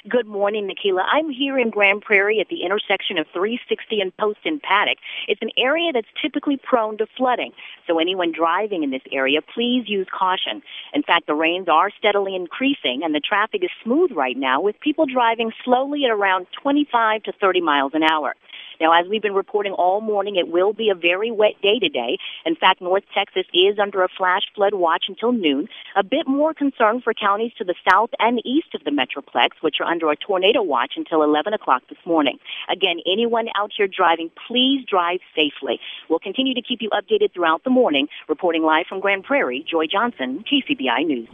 Good morning, Nikila. I'm here in Grand Prairie at the intersection of 360 and Post and Paddock. It's an area that's typically prone to flooding, so anyone driving in this area, please use caution. In fact, the rains are steadily increasing, and the traffic is smooth right now, with people driving slowly at around 25 to 30 miles an hour. Now, as we've been reporting all morning, it will be a very wet day today. In fact, North Texas is under a flash flood watch until noon. A bit more concern for counties to the south and east of the Metroplex, which are under a tornado watch until 11 o'clock this morning. Again, anyone out here driving, please drive safely. We'll continue to keep you updated throughout the morning. Reporting live from Grand Prairie, Joy Johnson, KCBI News.